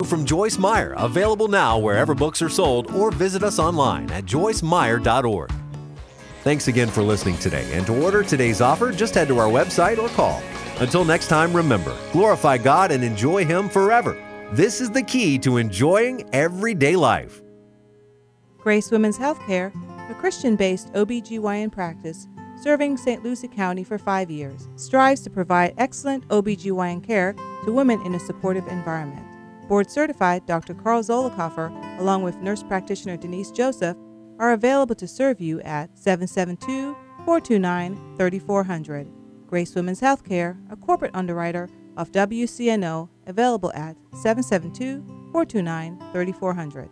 from Joyce Meyer, available now wherever books are sold, or visit us online at joycemeyer.org. Thanks again for listening today, and to order today's offer, just head to our website or call. Until next time, remember, glorify God and enjoy Him forever. This is the key to enjoying everyday life. Grace Women's Healthcare, a Christian-based OBGYN practice serving St. Lucie County for 5 years, strives to provide excellent OBGYN care to women in a supportive environment. Board-certified Dr. Carl Zollicoffer, along with nurse practitioner Denise Joseph, are available to serve you at 772-429-3400. Grace Women's Healthcare, a corporate underwriter of WCNO, available at 772-429-3400.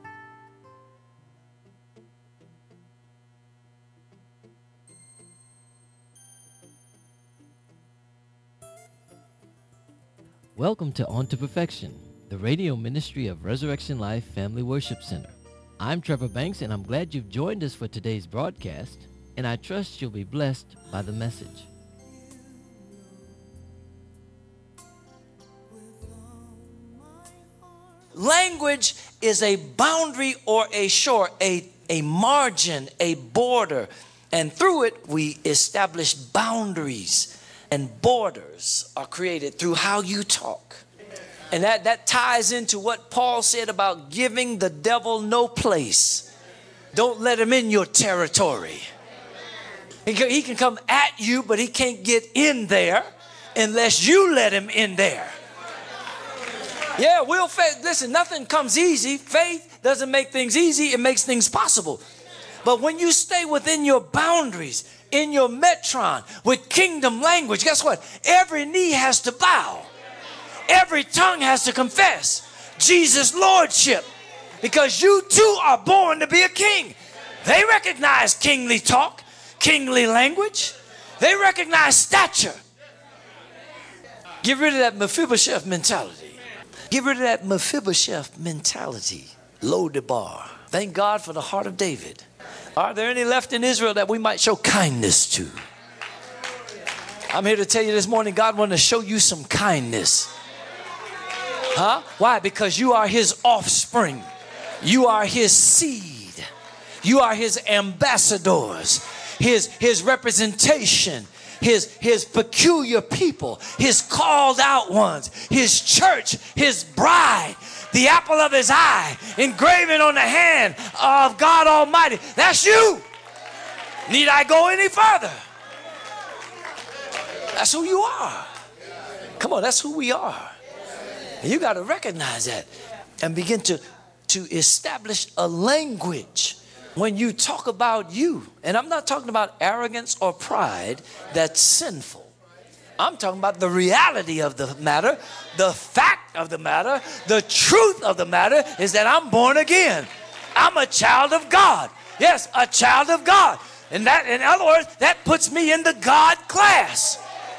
Welcome to On to Perfection, the radio ministry of Resurrection Life Family Worship Center. I'm Trevor Banks, and I'm glad you've joined us for today's broadcast, and I trust you'll be blessed by the message. Language is a boundary or a shore, a margin, a border, and through it we establish boundaries, and borders are created through how you talk. And that ties into what Paul said about giving the devil no place. Don't let him in your territory. He can come at you, but he can't get in there unless you let him in there. Yeah, listen, nothing comes easy. Faith doesn't make things easy. It makes things possible. But when you stay within your boundaries, in your metron, with kingdom language, guess what? Every knee has to bow. Every tongue has to confess Jesus' lordship, because you too are born to be a king. They recognize kingly talk, kingly language. They recognize stature. Get rid of that Mephibosheth mentality. Get rid of that Mephibosheth mentality. Lo-debar. Thank God for the heart of David. Are there any left in Israel that we might show kindness to? I'm here to tell you this morning, God wants to show you some kindness. Huh? Why? Because you are His offspring. You are His seed. You are His ambassadors. His representation. His peculiar people. His called out ones. His church. His bride. The apple of His eye. Engraven on the hand of God Almighty. That's you. Need I go any further? That's who you are. Come on, that's who we are. And you got to recognize that and begin to establish a language when you talk about you. And I'm not talking about arrogance or pride that's sinful. I'm talking about the reality of the matter, the fact of the matter, the truth of the matter is that I'm born again. I'm a child of God. Yes, a child of God. And that, in other words, that puts me in the God class.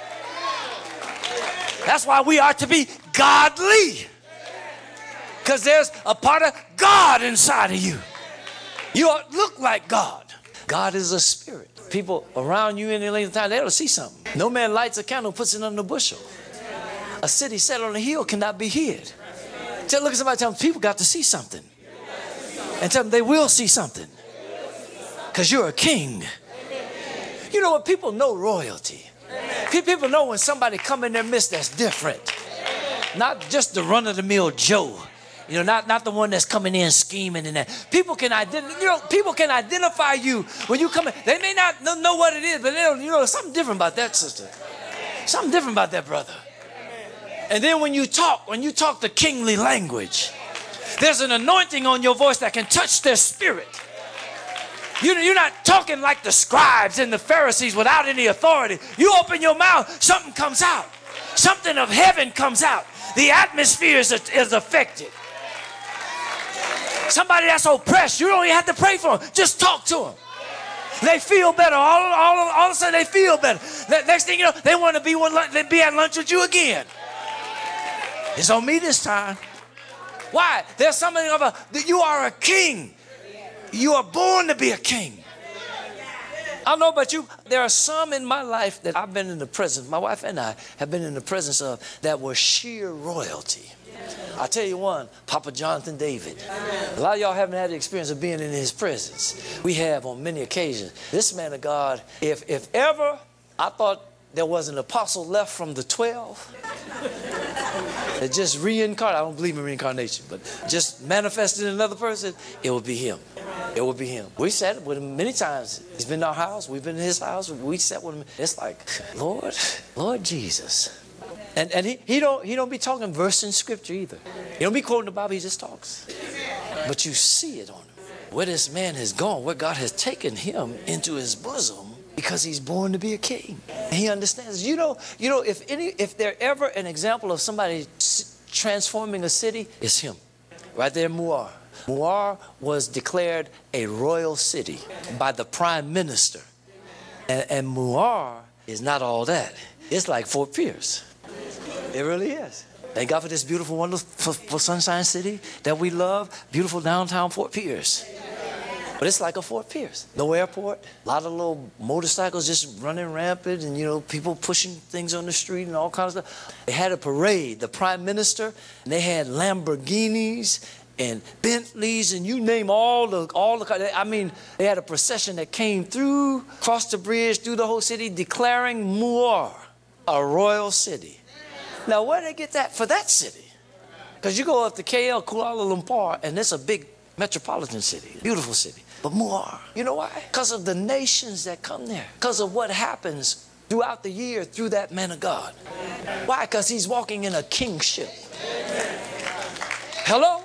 That's why we are to be godly. Because there's a part of God inside of you. You look like God. God is a spirit. People around you in the length of time, they ought to see something. No man lights a candle, puts it under a bushel. A city set on a hill cannot be hid. Look at somebody, tell them, people got to see something. And tell them they will see something. Because you're a king. You know what? People know royalty. People know when somebody come in their midst that's different. Not just the run-of-the-mill Joe. You know, not the one that's coming in scheming and that. People can identify you when you come in. They may not know what it is, but there's something different about that sister. Something different about that brother. And then when you talk the kingly language, there's an anointing on your voice that can touch their spirit. You're not talking like the scribes and the Pharisees without any authority. You open your mouth, something comes out. Something of heaven comes out. The atmosphere is affected. Somebody that's oppressed, you don't even have to pray for them. Just talk to them. They feel better. All of a sudden, they feel better. Next thing you know, they want to be at lunch with you again. It's on me this time. Why? There's something that you are a king. You are born to be a king. I don't know about you. There are some in my life that I've been in the presence, my wife and I have been in the presence of, that were sheer royalty. I'll tell you one, Papa Jonathan David. A lot of y'all haven't had the experience of being in his presence. We have on many occasions. This man of God, if ever I thought there was an apostle left from the 12 that just reincarnated, I don't believe in reincarnation, but just manifested in another person, it would be him. It would be him. We sat with him many times. He's been in our house. We've been in his house. We sat with him. It's like, Lord Jesus. And he don't be talking verse in scripture either. He don't be quoting the Bible. He just talks. But you see it on him. Where this man has gone, where God has taken him into his bosom because he's born to be a king. And he understands. You know, if there ever an example of somebody transforming a city, it's him. Right there in Muar. Muar was declared a royal city by the prime minister. And Muar is not all that. It's like Fort Pierce. It really is. Thank God for this beautiful, wonderful Sunshine City that we love. Beautiful downtown Fort Pierce. But it's like a Fort Pierce. No airport. A lot of little motorcycles just running rampant and, people pushing things on the street and all kinds of stuff. They had a parade. The prime minister, and they had Lamborghinis and Bentleys and you name all the I mean, they had a procession that came through, crossed the bridge, through the whole city, declaring Muar a royal city. Now, where did they get that for that city? Because you go up to KL, Kuala Lumpur, and it's a big metropolitan city, beautiful city. But Muar, you know why? Because of the nations that come there. Because of what happens throughout the year through that man of God. Why? Because he's walking in a kingship. Hello?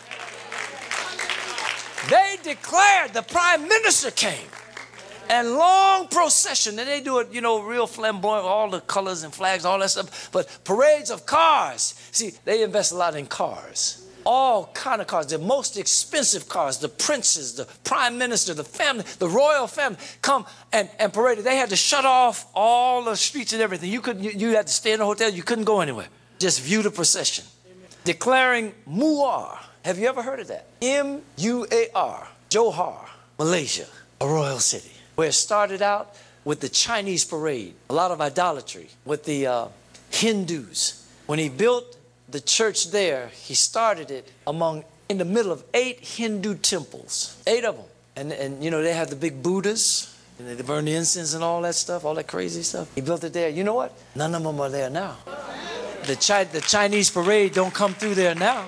They declared, the prime minister came. And long procession, and they do it, real flamboyant, all the colors and flags, all that stuff. But parades of cars. See, they invest a lot in cars. All kind of cars, the most expensive cars, the princes, the prime minister, the family, the royal family come and parade. They had to shut off all the streets and everything. You had to stay in a hotel. You couldn't go anywhere. Just view the procession. Declaring Muar. Have you ever heard of that? M-U-A-R. Johor, Malaysia, a royal city. Where it started out with the Chinese parade, a lot of idolatry with the Hindus. When he built the church there, he started it in the middle of 8 Hindu temples, 8 of them. And they have the big Buddhas, and they burn the incense and all that stuff, all that crazy stuff. He built it there. You know what? None of them are there now. The Chinese parade don't come through there now.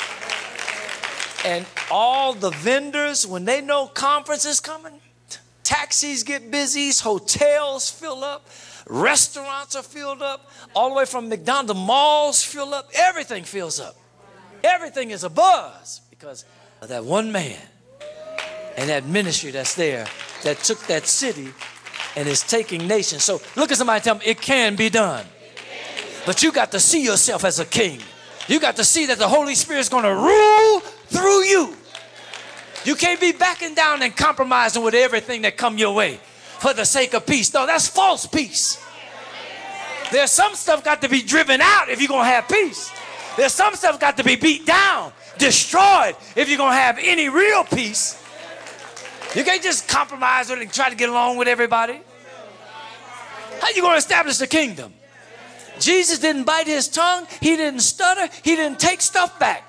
And all the vendors, when they know conference is coming, taxis get busy, hotels fill up, restaurants are filled up, all the way from McDonald's, the malls fill up, everything fills up. Everything is a buzz because of that one man and that ministry that's there that took that city and is taking nations. So look at somebody and tell them it can be done. But you got to see yourself as a king. You got to see that the Holy Spirit is going to rule through you. You can't be backing down and compromising with everything that come your way for the sake of peace. No, that's false peace. There's some stuff got to be driven out if you're going to have peace. There's some stuff got to be beat down, destroyed if you're going to have any real peace. You can't just compromise with it and try to get along with everybody. How you going to establish the kingdom? Jesus didn't bite his tongue. He didn't stutter. He didn't take stuff back.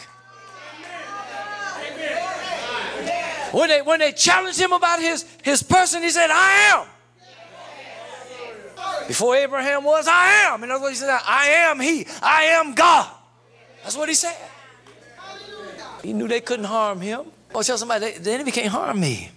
When they challenged him about his person, he said, I am. Before Abraham was, I am. In other words, he said, I am he. I am God. That's what he said. He knew they couldn't harm him. Oh, tell somebody, the enemy can't harm me.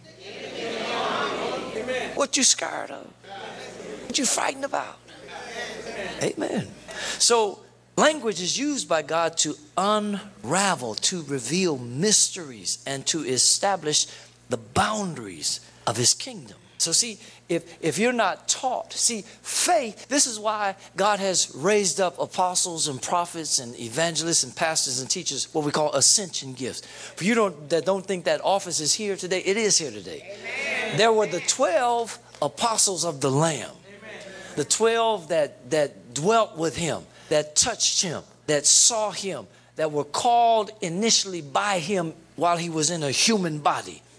What you scared of? What you frightened about? Amen. So language is used by God to unravel, to reveal mysteries, and to establish the boundaries of his kingdom. So see, if you're not taught, see, faith, this is why God has raised up apostles and prophets and evangelists and pastors and teachers, what we call ascension gifts. For you that don't think that office is here today, it is here today. Amen. There were the 12 apostles of the Lamb, the 12 that dwelt with him, that touched him, that saw him, that were called initially by him while he was in a human body.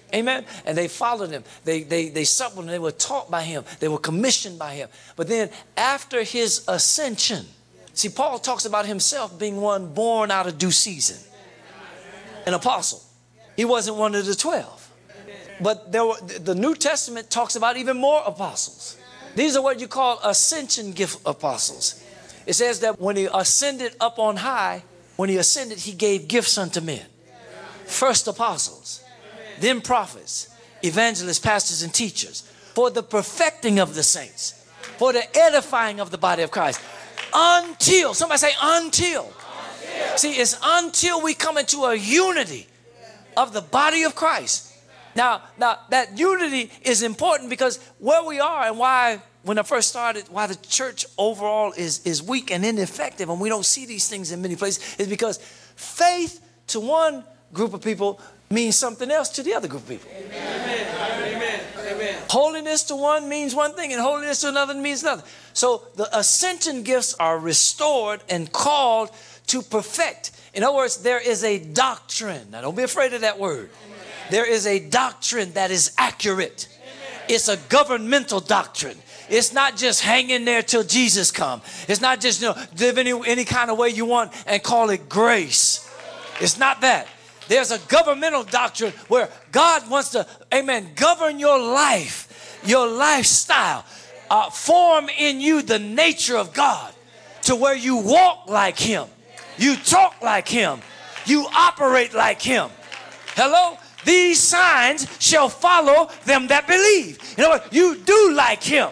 Amen. And they followed him. They suffered and they were taught by him. They were commissioned by him. But then after his ascension, see, Paul talks about himself being one born out of due season. An apostle. He wasn't one of the 12. But the New Testament talks about even more apostles. These are what you call ascension gift apostles. It says that when he ascended up on high, when he ascended, he gave gifts unto men. First apostles, then prophets, evangelists, pastors, and teachers, for the perfecting of the saints, for the edifying of the body of Christ. Until, somebody say until. See, it's until we come into a unity of the body of Christ. Now that unity is important because where we are and why, when I first started, why the church overall is weak and ineffective and we don't see these things in many places is because faith to one group of people means something else to the other group of people. Amen. Amen. Amen. Holiness to one means one thing and holiness to another means another. So the ascension gifts are restored and called to perfect. In other words, there is a doctrine. Now don't be afraid of that word. Amen. There is a doctrine that is accurate. Amen. It's a governmental doctrine. It's not just hang in there till Jesus comes. It's not just, live any kind of way you want and call it grace. It's not that. There's a governmental doctrine where God wants to, amen, govern your life, your lifestyle, form in you the nature of God to where you walk like him, you talk like him, you operate like him. Hello? These signs shall follow them that believe. You know what? You do like him.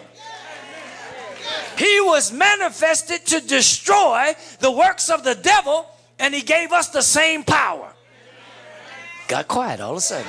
He was manifested to destroy the works of the devil, and he gave us the same power. Got quiet all of a sudden.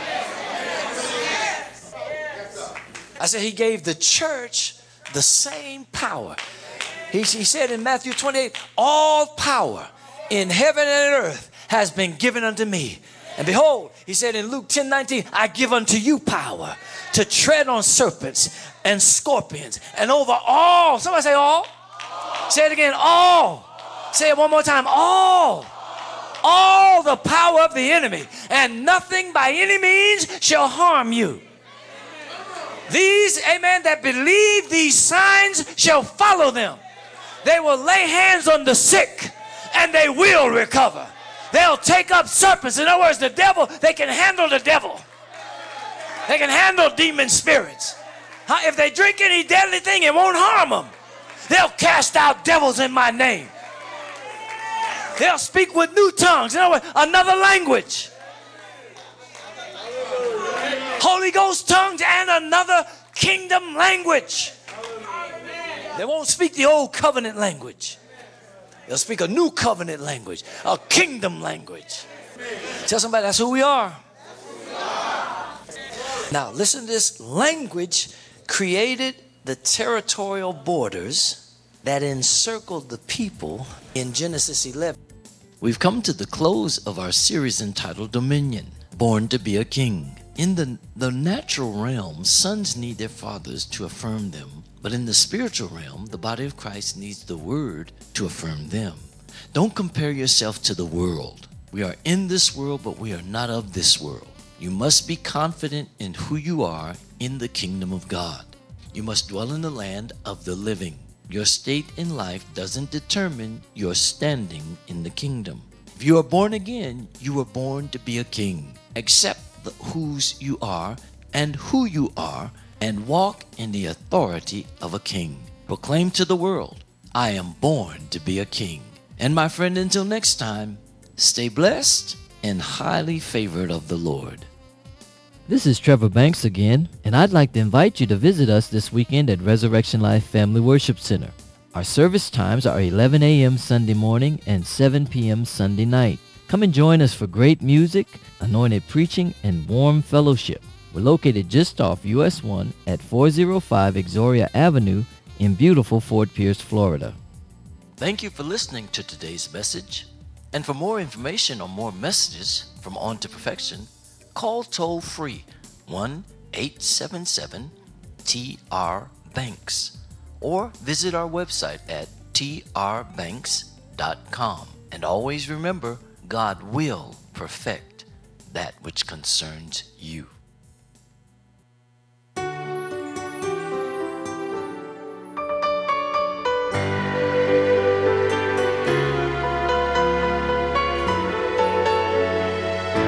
I said he gave the church the same power. He said in Matthew 28, all power in heaven and earth has been given unto me. And behold, he said in Luke 10:19, I give unto you power to tread on serpents and scorpions and over all. Somebody say all. Say it again, all. Say it one more time, all. All the power of the enemy, and nothing by any means shall harm you. These, amen, that believe, these signs shall follow them. They will lay hands on the sick and they will recover. They'll take up serpents. In other words, the devil, they can handle the devil. They can handle demon spirits. If they drink any deadly thing, it won't harm them. They'll cast out devils in my name. They'll speak with new tongues. In other words, another language. Holy Ghost tongues and another kingdom language. They won't speak the old covenant language. They'll speak a new covenant language, a kingdom language. Tell somebody that's who we are. Now listen to this. Language created the territorial borders that encircled the people in Genesis 11. We've come to the close of our series entitled Dominion, Born to be a King. In the natural realm, sons need their fathers to affirm them. But in the spiritual realm, the body of Christ needs the word to affirm them. Don't compare yourself to the world. We are in this world, but we are not of this world. You must be confident in who you are in the kingdom of God. You must dwell in the land of the living. Your state in life doesn't determine your standing in the kingdom. If you are born again, you were born to be a king. Accept whose you are and who you are and walk in the authority of a king. Proclaim to the world, I am born to be a king. And my friend, until next time, stay blessed and highly favored of the Lord. This is Trevor Banks again, and I'd like to invite you to visit us this weekend at Resurrection Life Family Worship Center. Our service times are 11 a.m. Sunday morning and 7 p.m. Sunday night. Come and join us for great music, anointed preaching, and warm fellowship. We're located just off US 1 at 405 Exoria Avenue in beautiful Fort Pierce, Florida. Thank you for listening to today's message. And for more information or more messages from On to Perfection, call toll-free 1-877-TR-BANKS or visit our website at trbanks.com. And always remember, God will perfect that which concerns you.